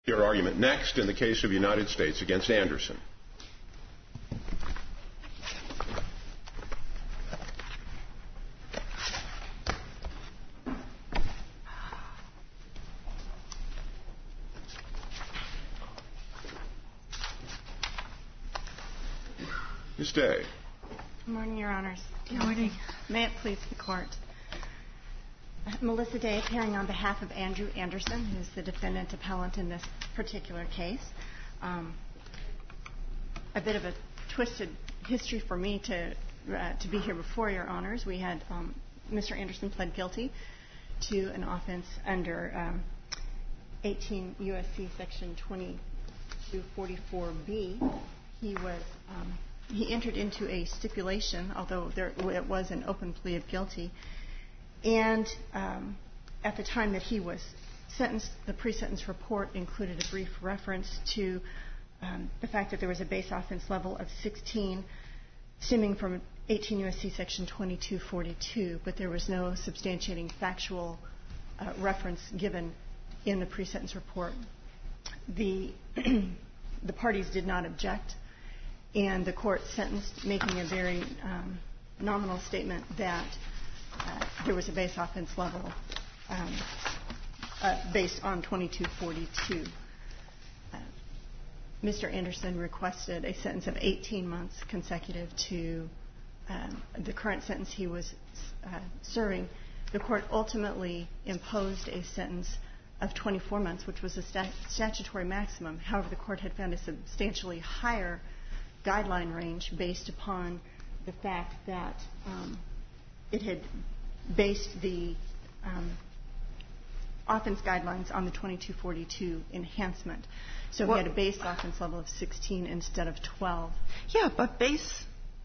Your argument next in the case of United States against Anderson. Ms. Day. Good morning, Your Honors. Good morning. May it please the Court. Melissa Day, appearing on behalf of Andrew Anderson, who is the defendant appellant in this particular case. A bit of a twisted history for me to be here before Your Honors. We had Mr. Anderson pled guilty to an offense under 18 U.S.C. Section 2244B. He entered into a stipulation, although it was an open plea of guilty. And at the time that he was sentenced, the pre-sentence report included a brief reference to the fact that there was a base offense level of 16 stemming from 18 U.S.C. Section 2242, but there was no substantiating factual reference given in the pre-sentence report. The parties did not object, and the Court sentenced, making a very nominal statement that there was a base offense level based on 2242. Mr. Anderson requested a sentence of 18 months consecutive to the current sentence he was serving. The Court ultimately imposed a sentence of 24 months, which was a statutory maximum. However, the Court had found a substantially higher guideline range based upon the fact that it had based the offense guidelines on the 2242 enhancement. So he had a base offense level of 16 instead of 12. Yeah, but base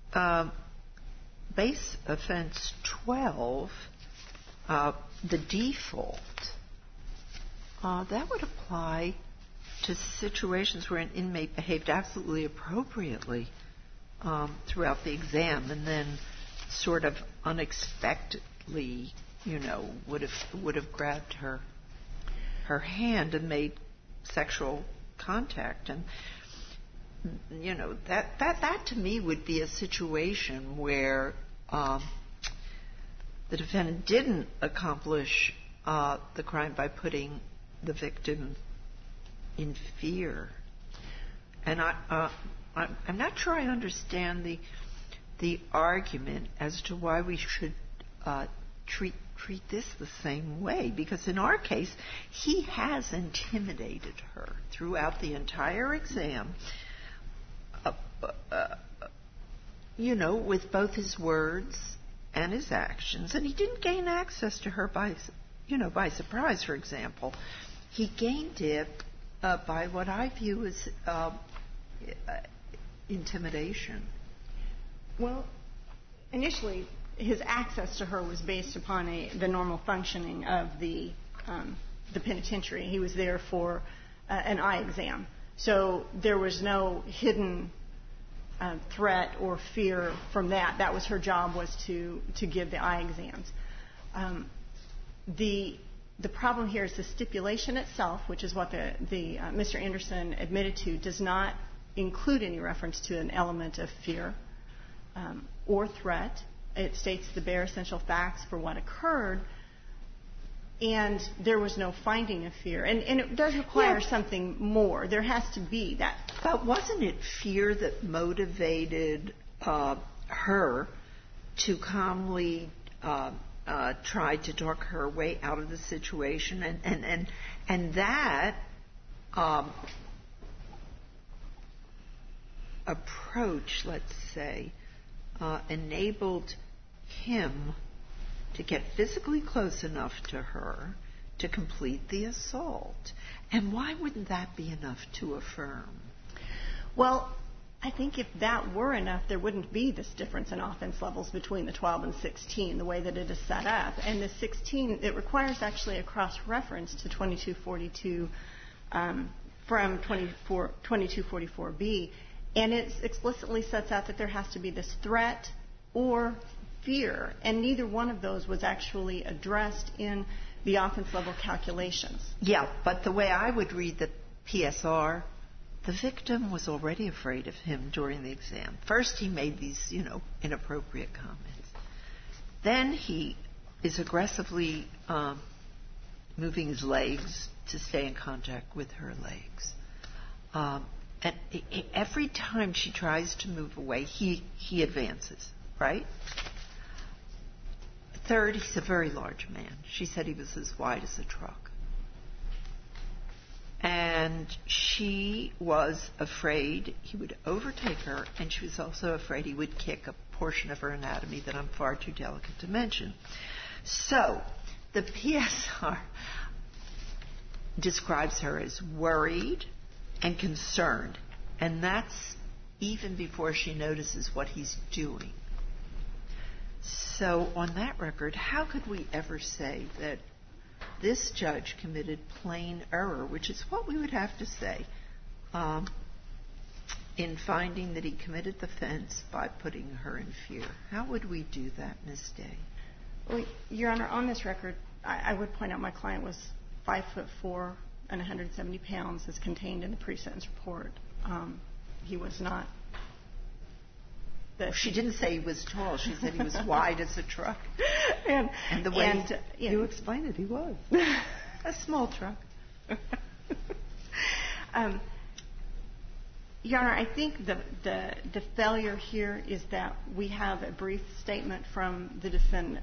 offense 12, the default, that would apply to situations where an inmate behaved absolutely appropriately throughout the exam and then sort of unexpectedly, would have grabbed her hand and made sexual contact. And, that to me would be a situation where the defendant didn't accomplish the crime by putting the victim in fear. And I'm not sure I understand the argument as to why we should treat this the same way, because in our case, he has intimidated her throughout the entire exam, with both his words and his actions, and he didn't gain access to her by surprise, for example. He gained it by what I view as intimidation. Well, initially, his access to her was based upon the normal functioning of the penitentiary. He was there for an eye exam. So there was no hidden threat or fear from that. That was her job, was to give the eye exams. The problem here is the stipulation itself, which is what Mr. Anderson admitted to, does not include any reference to an element of fear or threat. It states the bare essential facts for what occurred, and there was no finding of fear. And it does require something more. There has to be that. But wasn't it fear that motivated her to calmly try to talk her way out of the situation? And that approach, let's say, enabled him to get physically close enough to her to complete the assault. And why wouldn't that be enough to affirm? Well, I think if that were enough, there wouldn't be this difference in offense levels between the 12 and 16, the way that it is set up. And the 16, it requires actually a cross-reference to 2242 from 2244B. And it explicitly sets out that there has to be this threat or fear. And neither one of those was actually addressed in the offense level calculations. Yeah, but the way I would read PSR, the victim was already afraid of him during the exam. First, he made these, inappropriate comments. Then he is aggressively moving his legs to stay in contact with her legs. And every time she tries to move away, he advances, right? Third, he's a very large man. She said he was as wide as a truck. And she was afraid he would overtake her, and she was also afraid he would kick a portion of her anatomy that I'm far too delicate to mention. So, the PSR describes her as worried and concerned, and that's even before she notices what he's doing. So, on that record, how could we ever say that this judge committed plain error, which is what we would have to say, in finding that he committed the offense by putting her in fear? How would we do that, Ms. Day? Well, Your Honor, on this record, I would point out my client was 5'4" and 170 pounds, as contained in the pre-sentence report. He was not. She didn't say he was tall. She said he was wide as a truck. And the way you explained it, he was. A small truck. Your Honor, I think the failure here is that we have a brief statement from the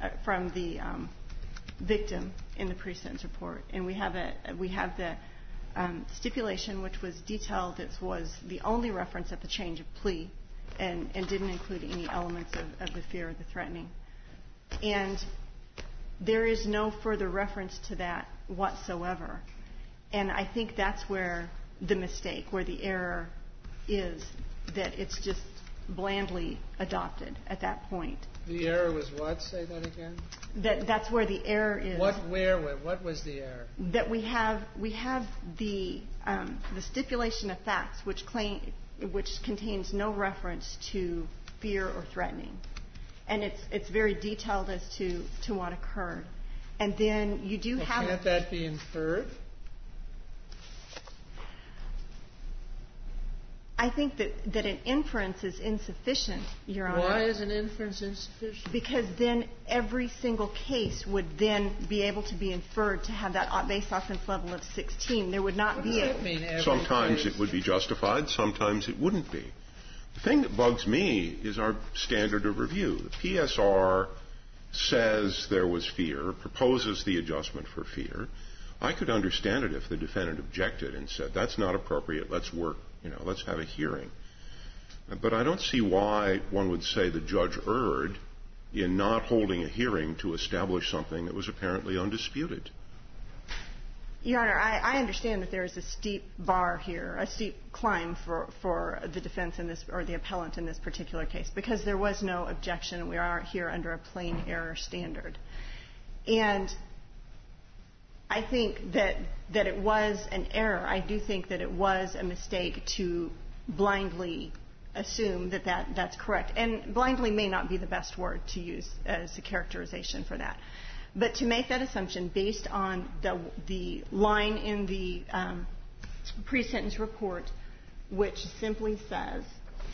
victim in the pre-sentence report, and we have the stipulation, which was detailed. It was the only reference at the change of plea, and didn't include any elements of the fear or the threatening. And there is no further reference to that whatsoever. And I think that's where the mistake, where the error is, that it's just blandly adopted at that point. The error was what? Say that again. That's where the error is. What was the error? That we have the stipulation of facts, which contains no reference to fear or threatening, and it's very detailed as to what occurred. And then you do have. Can't that be inferred? I think that an inference is insufficient, Your Honor. Why is an inference insufficient? Because then every single case would then be able to be inferred to have that base offense level of 16. There would not be a... Sometimes it would be justified, sometimes it wouldn't be. The thing that bugs me is our standard of review. The PSR says there was fear, proposes the adjustment for fear. I could understand it if the defendant objected and said, that's not appropriate, let's work, let's have a hearing. But I don't see why one would say the judge erred in not holding a hearing to establish something that was apparently undisputed. Your Honor, I understand that there is a steep bar here, a steep climb for the defense in this, or the appellant in this particular case, because there was no objection. We are here under a plain error standard. And I think that it was an error. I do think that it was a mistake to blindly assume that that's correct. And blindly may not be the best word to use as a characterization for that. But to make that assumption based on the line in the pre-sentence report, which simply says,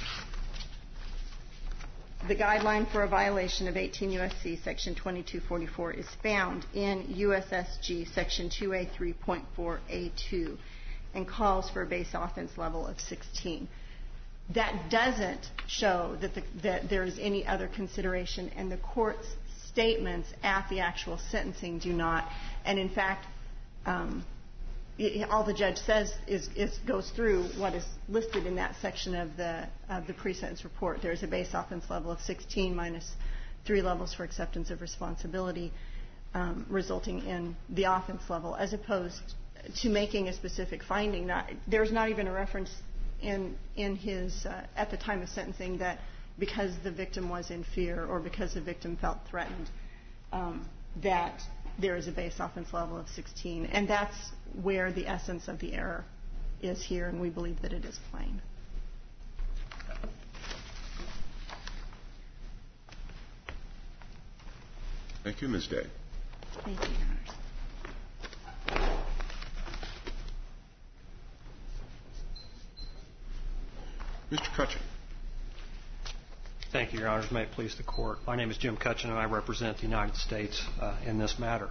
the guideline for a violation of 18 U.S.C. Section 2244 is found in USSG Section 2A3.4A2 and calls for a base offense level of 16. That doesn't show that there is any other consideration, and the court's statements at the actual sentencing do not. And in fact, all the judge says goes through what is listed in that section of the pre-sentence report. There is a base offense level of 16 minus 3 levels for acceptance of responsibility, resulting in the offense level, as opposed to making a specific finding. There's not even a reference in his at the time of sentencing that because the victim was in fear or because the victim felt threatened, that there is a base offense level of 16. And that's where the essence of the error is here, and we believe that it is plain. Thank you, Ms. Day. Thank you, Your Honors. Mr. Cutchin. Thank you, Your Honors. May it please the Court. My name is Jim Cutchin, and I represent the United States in this matter.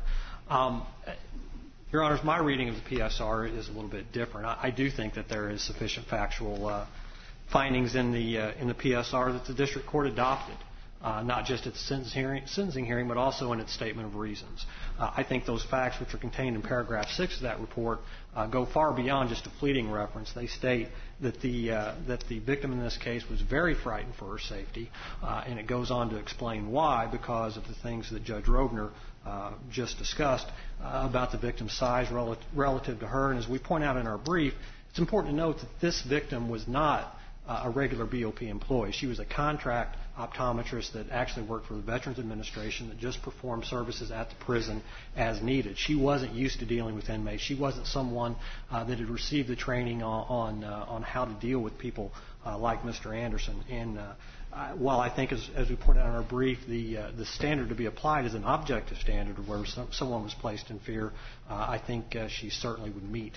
Your Honors, my reading of the PSR is a little bit different. I do think that there is sufficient factual findings in the PSR that the district court adopted, not just at the sentencing hearing, but also in its statement of reasons. I think those facts, which are contained in paragraph 6 of that report, go far beyond just a fleeting reference. They state that the victim in this case was very frightened for her safety, and it goes on to explain why, because of the things that Judge Rovner just discussed about the victim's size relative to her. And as we point out in our brief, it's important to note that this victim was not a regular BOP employee. She was a contract optometrist that actually worked for the Veterans Administration that just performed services at the prison as needed. She wasn't used to dealing with inmates. She wasn't someone that had received the training on how to deal with people like Mr. Anderson. And while I think, as we point out in our brief, the standard to be applied is an objective standard where someone was placed in fear, I think she certainly would meet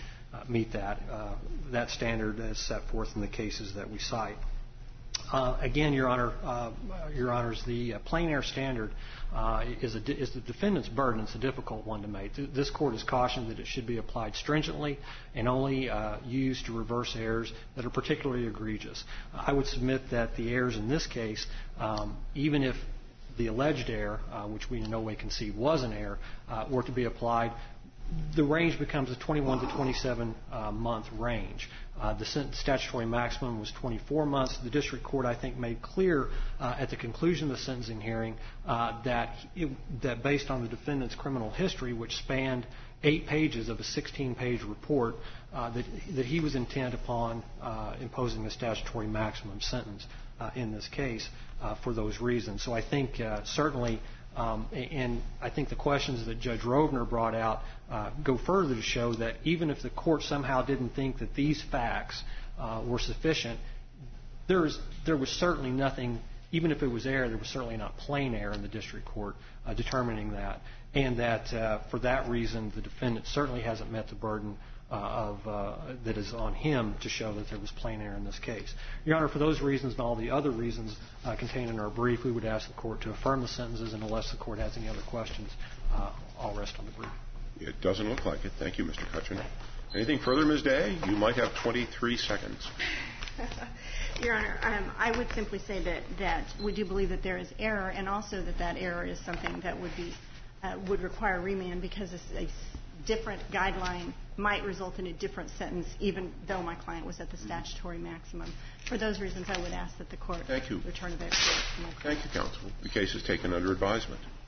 that standard as set forth in the cases that we cite. Again, Your Honors, the plain error standard is the defendant's burden. It's a difficult one to make. This Court has cautioned that it should be applied stringently and only used to reverse errors that are particularly egregious. I would submit that the errors in this case, even if the alleged error, which we in no way concede was an error, were to be applied, the range becomes a 21 to 27 month range. The statutory maximum was 24 months. The district court, I think, made clear at the conclusion of the sentencing hearing that based on the defendant's criminal history, which spanned 8 pages of a 16-page report, that he was intent upon imposing a statutory maximum sentence in this case for those reasons. So I think certainly, and I think the questions that Judge Rovner brought out go further to show that even if the court somehow didn't think that these facts were sufficient, there was certainly nothing, even if it was error, there was certainly not plain error in the district court determining that, and that for that reason the defendant certainly hasn't met the burden that is on him to show that there was plain error in this case. Your Honor, for those reasons and all the other reasons contained in our brief, we would ask the Court to affirm the sentences, and unless the Court has any other questions, I'll rest on the brief. It doesn't look like it. Thank you, Mr. Cutchin. Anything further, Ms. Day? You might have 23 seconds. Your Honor, I would simply say that we do believe that there is error, and also that error is something that would require remand, because a different guideline might result in a different sentence, even though my client was at the statutory maximum. For those reasons, I would ask that the Court return to their court. Thank you, counsel. The case is taken under advisement.